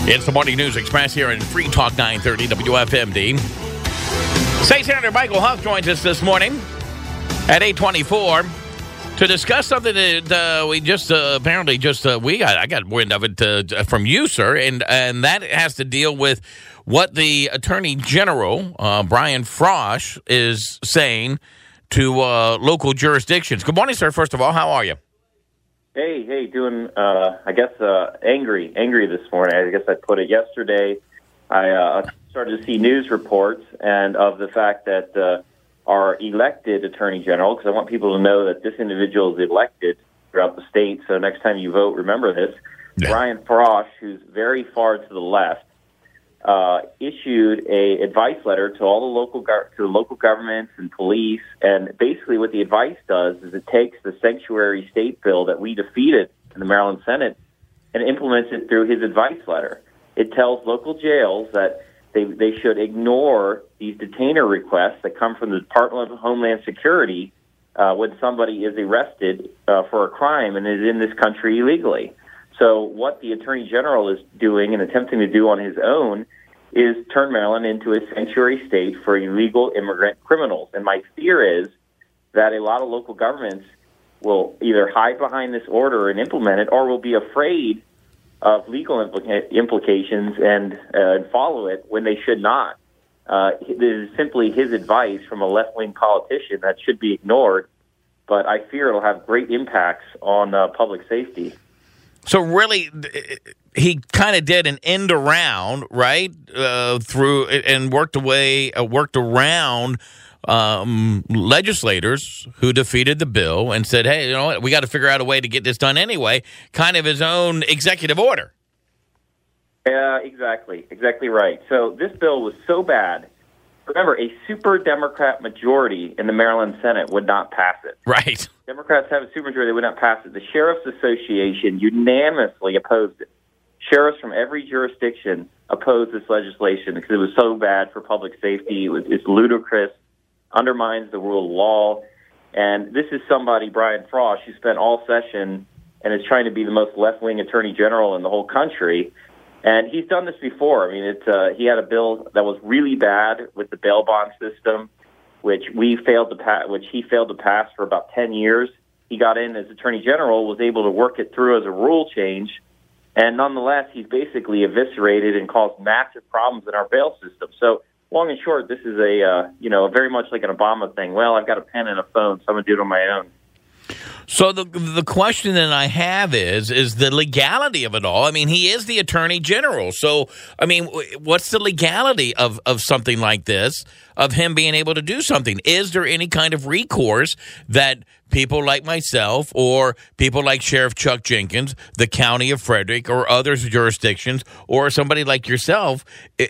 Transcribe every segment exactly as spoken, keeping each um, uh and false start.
It's the Morning News Express here in Free Talk nine thirty W F M D. State Senator Michael Huff joins us this morning at eight twenty-four to discuss something that uh, we just uh, apparently just uh, we got I got wind of it uh, from you, sir, and and that has to deal with what the Attorney General uh, Brian Frosh is saying to uh, local jurisdictions. Good morning, sir. First of all, how are you? Hey, hey, doing, uh, I guess, uh, angry, angry this morning. I guess I put it yesterday. I uh, started to see news reports and of the fact that uh, our elected Attorney General, because I want people to know that this individual is elected throughout the state, so next time you vote, remember this, yeah. Brian Frosh, who's very far to the left, uh, issued a advice letter to all the local go- to the local governments and police, and basically what the advice does is it takes the sanctuary state bill that we defeated in the Maryland Senate and implements it through his advice letter. It tells local jails that they they should ignore these detainer requests that come from the Department of Homeland Security uh, when somebody is arrested uh, for a crime and is in this country illegally. So what the Attorney General is doing and attempting to do on his own is turn Maryland into a sanctuary state for illegal immigrant criminals. And my fear is that a lot of local governments will either hide behind this order and implement it, or will be afraid of legal implica- implications and, uh, and follow it when they should not. Uh, this is simply his advice from a left-wing politician that should be ignored, but I fear it'll have great impacts on uh, public safety. So really, he kind of did an end around, right, uh, through and worked away, uh, worked around um, legislators who defeated the bill and said, "Hey, you know what? We got to figure out a way to get this done anyway." Kind of his own executive order. Yeah, uh, exactly, exactly right. So this bill was so bad. Remember, a super Democrat majority in the Maryland Senate would not pass it. Right. Democrats have a supermajority, they would not pass it. The Sheriff's Association unanimously opposed it. Sheriffs from every jurisdiction opposed this legislation because it was so bad for public safety. It was, it's ludicrous, undermines the rule of law. And this is somebody, Brian Frosh, who spent all session and is trying to be the most left-wing attorney general in the whole country. And he's done this before. I mean, it, uh, he had a bill that was really bad with the bail bond system, which we failed to pass, which he failed to pass for about ten years. He got in as Attorney General, was able to work it through as a rule change, and nonetheless, he's basically eviscerated and caused massive problems in our bail system. So, long and short, this is a uh, you know very much like an Obama thing. Well, I've got a pen and a phone, so I'm gonna do it on my own. So the the question that I have is is the legality of it all. I mean, he is the Attorney General. So, I mean, what's the legality of, of something like this, of him being able to do something? Is there any kind of recourse that people like myself or people like Sheriff Chuck Jenkins, the County of Frederick, or other jurisdictions, or somebody like yourself,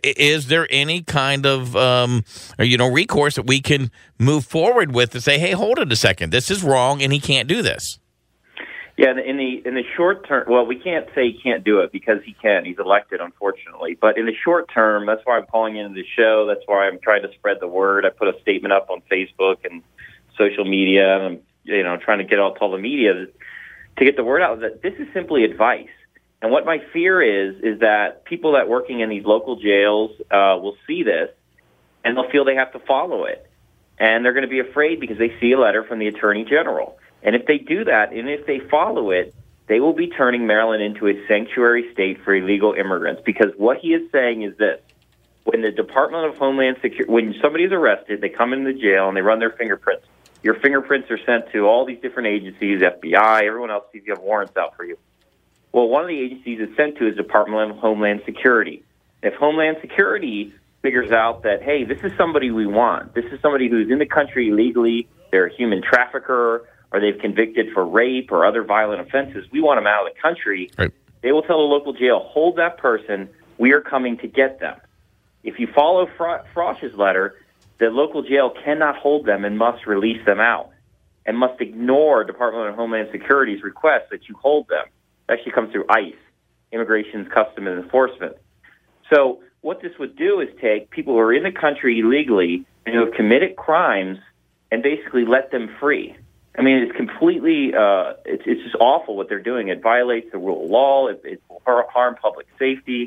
is there any kind of um, you know recourse that we can move forward with to say, hey, hold it a second, this is wrong and he can't do this? Yeah, in the in the short term, well, we can't say he can't do it because he can. He's elected, unfortunately. But in the short term, that's why I'm calling into the show. That's why I'm trying to spread the word. I put a statement up on Facebook and social media, and I'm you know trying to get out to all the media to get the word out that this is simply advice. And what my fear is is that people that working in these local jails uh, will see this, and they'll feel they have to follow it, and they're going to be afraid because they see a letter from the Attorney General. And if they do that, and if they follow it, they will be turning Maryland into a sanctuary state for illegal immigrants. Because what he is saying is this: when the Department of Homeland Security, when somebody is arrested, they come into the jail and they run their fingerprints. Your fingerprints are sent to all these different agencies, F B I, everyone else sees you have warrants out for you. Well, one of the agencies it's sent to is Department of Homeland Security. If Homeland Security figures out that, hey, this is somebody we want, this is somebody who's in the country illegally, they're a human trafficker, or they've convicted for rape or other violent offenses, we want them out of the country, right. They will tell the local jail, hold that person, we are coming to get them. If you follow Fro- Frosh's letter, the local jail cannot hold them and must release them out and must ignore Department of Homeland Security's request that you hold them. It actually comes through ICE, Immigration, Customs and Enforcement. So what this would do is take people who are in the country illegally and who have committed crimes and basically let them free. I mean, it's completely, uh, it's, it's just awful what they're doing. It violates the rule of law. It, it will harm public safety.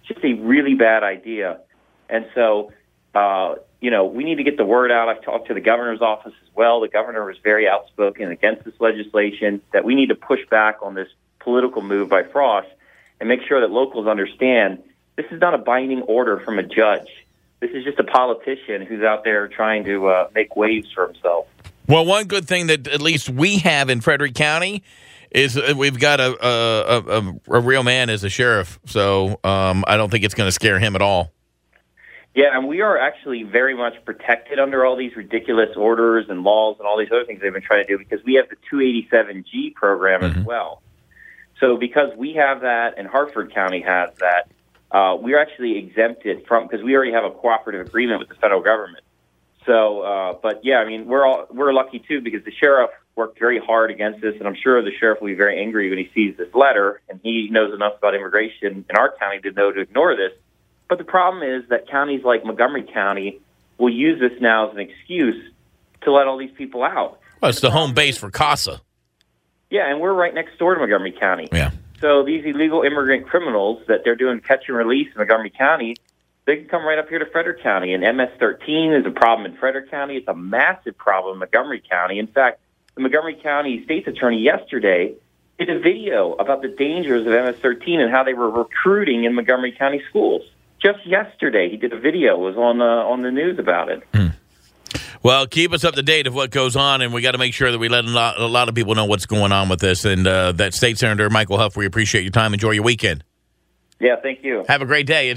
just a really bad idea. And so, uh, you know, we need to get the word out. I've talked to the governor's office as well. The governor was very outspoken against this legislation, that we need to push back on this political move by Frost and make sure that locals understand this is not a binding order from a judge. This is just a politician who's out there trying to uh, make waves for himself. Well, one good thing that at least we have in Frederick County is we've got a a, a, a real man as a sheriff, so um, I don't think it's going to scare him at all. Yeah, and we are actually very much protected under all these ridiculous orders and laws and all these other things they've been trying to do, because we have the two eighty-seven G program mm-hmm. as well. So because we have that and Hartford County has that, uh, we're actually exempted from, because we already have a cooperative agreement with the federal government. So, uh, but yeah, I mean, we're all we're lucky too, because the sheriff worked very hard against this, and I'm sure the sheriff will be very angry when he sees this letter, and he knows enough about immigration in our county to know to ignore this. But the problem is that counties like Montgomery County will use this now as an excuse to let all these people out. Well, it's the home base for CASA. Yeah, and we're right next door to Montgomery County. Yeah. So these illegal immigrant criminals that they're doing catch and release in Montgomery County, they can come right up here to Frederick County. And M S thirteen is a problem in Frederick County. It's a massive problem in Montgomery County. In fact, the Montgomery County state's attorney yesterday did a video about the dangers of M S thirteen and how they were recruiting in Montgomery County schools. Just yesterday, he did a video. It was on, uh, on the news about it. Hmm. Well, keep us up to date of what goes on, and we got to make sure that we let a lot, a lot of people know what's going on with this. And uh, that State Senator Michael Huff, we appreciate your time. Enjoy your weekend. Yeah, thank you. Have a great day.